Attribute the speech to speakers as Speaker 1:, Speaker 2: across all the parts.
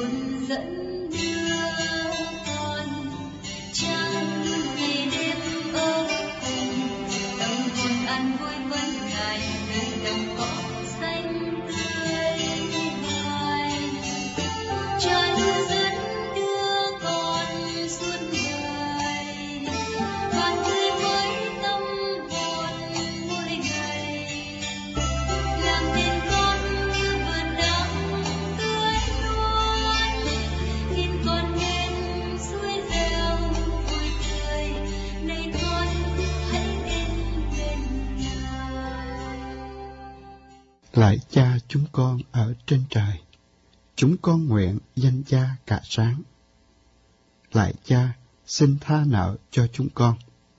Speaker 1: luôn dẫn đưa con. Trăng ngày đêm ôm cùng, tâm hồn an vui vấn ngài nơi đồng cỏ xanh tươi hoài. Cha luôn dẫn đưa con suốt đời, và tươi mới tâm hồn mỗi ngày. Làm nên con như vườn nắng tươi luôn, khiến con nên suối reo vui tươi. Này con hãy đến bên Ngài.
Speaker 2: Lạy Cha chúng con ở trên trời, chúng con nguyện danh Cha cả sáng. Lạy Cha, xin tha nợ cho chúng con.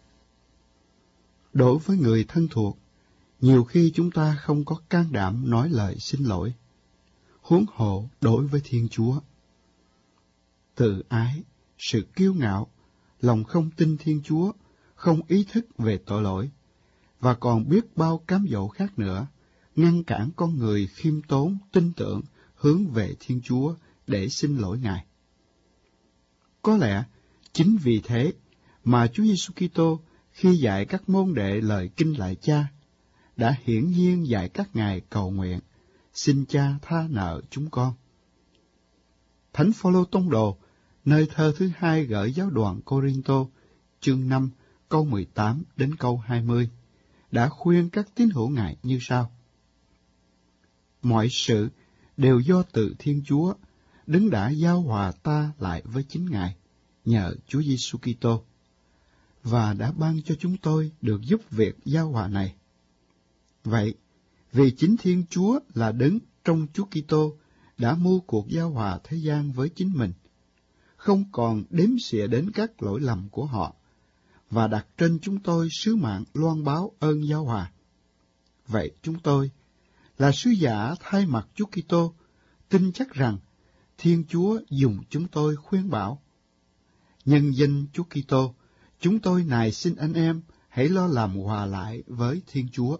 Speaker 2: Đối với người thân thuộc, nhiều khi chúng ta không có can đảm nói lời xin lỗi, huống hộ đối với Thiên Chúa. Tự ái, sự kiêu ngạo, lòng không tin Thiên Chúa, không ý thức về tội lỗi, và còn biết bao cám dỗ khác nữa, ngăn cản con người khiêm tốn, tin tưởng, hướng về Thiên Chúa để xin lỗi Ngài. Có lẽ, chính vì thế mà Chúa Giêsu Kitô khi dạy các môn đệ lời kinh lạy Cha, đã hiển nhiên dạy các ngài cầu nguyện, xin Cha tha nợ chúng con. Thánh Phaolô tông đồ, nơi thơ thứ 2 gửi giáo đoàn Cô-rinh-tô, chương 5, câu 18 đến câu 20, đã khuyên các tín hữu Ngài như sau. Mọi sự đều do từ Thiên Chúa, Đấng đã giao hòa ta lại với chính Ngài, nhờ Chúa Giêsu Kitô, và đã ban cho chúng tôi được giúp việc giao hòa này. Vậy, vì chính Thiên Chúa là Đấng trong Chúa Kitô đã mua cuộc giao hòa thế gian với chính mình, không còn đếm xỉa đến các lỗi lầm của họ, và đặt trên chúng tôi sứ mạng loan báo ơn giao hòa. Vậy chúng tôi, là sứ giả thay mặt Chúa Kitô, tin chắc rằng Thiên Chúa dùng chúng tôi khuyên bảo. Nhân danh Chúa Kitô, chúng tôi nài xin anh em hãy lo làm hòa lại với Thiên Chúa.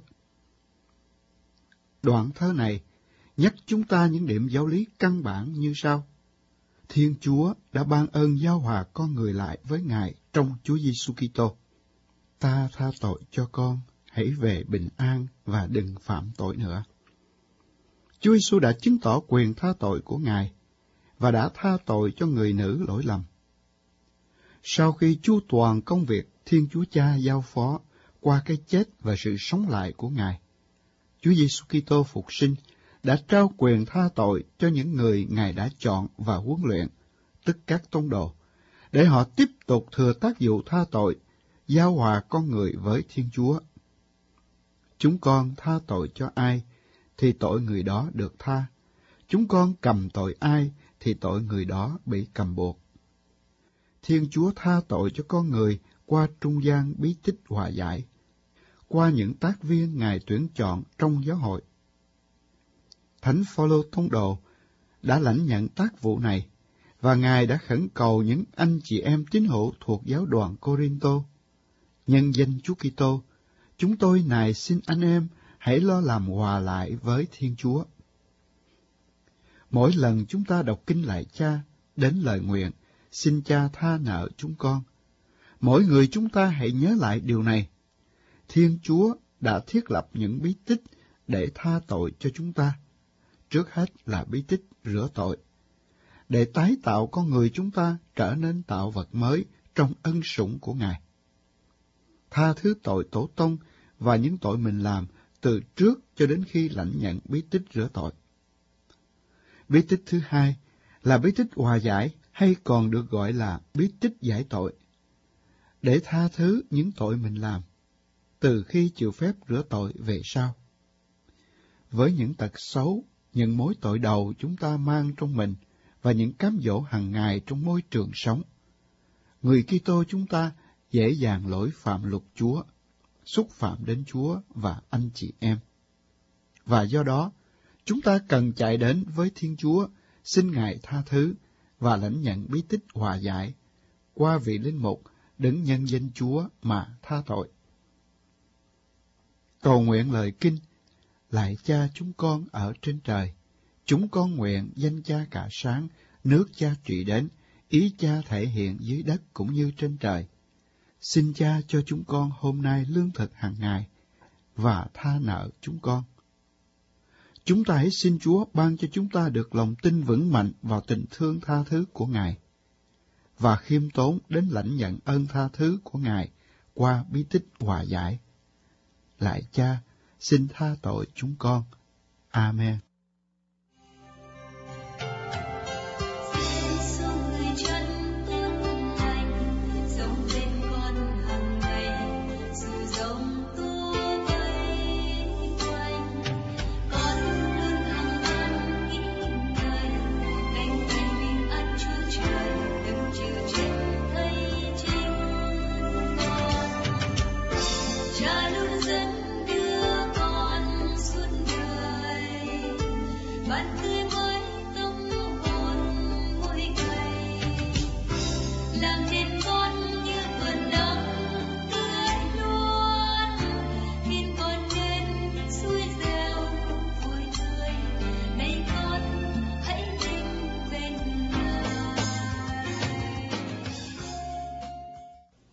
Speaker 2: Đoạn thơ này nhắc chúng ta những điểm giáo lý căn bản như sau. Thiên Chúa đã ban ơn giao hòa con người lại với Ngài trong Chúa Giêsu Kitô. Ta tha tội cho con, hãy về bình an và đừng phạm tội nữa. Chúa Giêsu đã chứng tỏ quyền tha tội của Ngài và đã tha tội cho người nữ lỗi lầm. Sau khi chu toàn công việc Thiên Chúa Cha giao phó qua cái chết và sự sống lại của Ngài, Chúa Giêsu Kitô phục sinh đã trao quyền tha tội cho những người Ngài đã chọn và huấn luyện, tức các tông đồ, để họ tiếp tục thừa tác vụ tha tội, giao hòa con người với Thiên Chúa. Chúng con tha tội cho ai, thì tội người đó được tha. Chúng con cầm tội ai, thì tội người đó bị cầm buộc. Thiên Chúa tha tội cho con người qua trung gian bí tích hòa giải, qua những tác viên Ngài tuyển chọn trong giáo hội. Thánh Phaolô tông đồ đã lãnh nhận tác vụ này, và Ngài đã khẩn cầu những anh chị em tín hữu thuộc giáo đoàn Cô-rinh-tô. Nhân danh Chúa Kitô, chúng tôi nài xin anh em hãy lo làm hòa lại với Thiên Chúa. Mỗi lần chúng ta đọc kinh lạy Cha đến lời nguyện, xin Cha tha nợ chúng con, mỗi người chúng ta hãy nhớ lại điều này. Thiên Chúa đã thiết lập những bí tích để tha tội cho chúng ta. Trước hết là bí tích rửa tội, để tái tạo con người chúng ta trở nên tạo vật mới trong ân sủng của Ngài. Tha thứ tội tổ tông và những tội mình làm từ trước cho đến khi lãnh nhận bí tích rửa tội. Bí tích thứ hai là bí tích hòa giải, hay còn được gọi là bí tích giải tội, để tha thứ những tội mình làm, từ khi chịu phép rửa tội về sau. Với những tật xấu, những mối tội đầu chúng ta mang trong mình và những cám dỗ hàng ngày trong môi trường sống, người Kitô chúng ta dễ dàng lỗi phạm luật Chúa, xúc phạm đến Chúa và anh chị em. Và do đó, chúng ta cần chạy đến với Thiên Chúa, xin Ngài tha thứ và lãnh nhận bí tích hòa giải qua vị linh mục đấng nhân danh Chúa mà tha tội. Cầu nguyện lời kinh: Lạy Cha chúng con ở trên trời, chúng con nguyện danh Cha cả sáng, nước Cha trị đến, ý Cha thể hiện dưới đất cũng như trên trời. Xin Cha cho chúng con hôm nay lương thực hàng ngày, và tha nợ chúng con. Chúng ta hãy xin Chúa ban cho chúng ta được lòng tin vững mạnh vào tình thương tha thứ của Ngài, và khiêm tốn đến lãnh nhận ơn tha thứ của Ngài qua bí tích hòa giải. Lạy Cha, xin tha tội chúng con. Amen.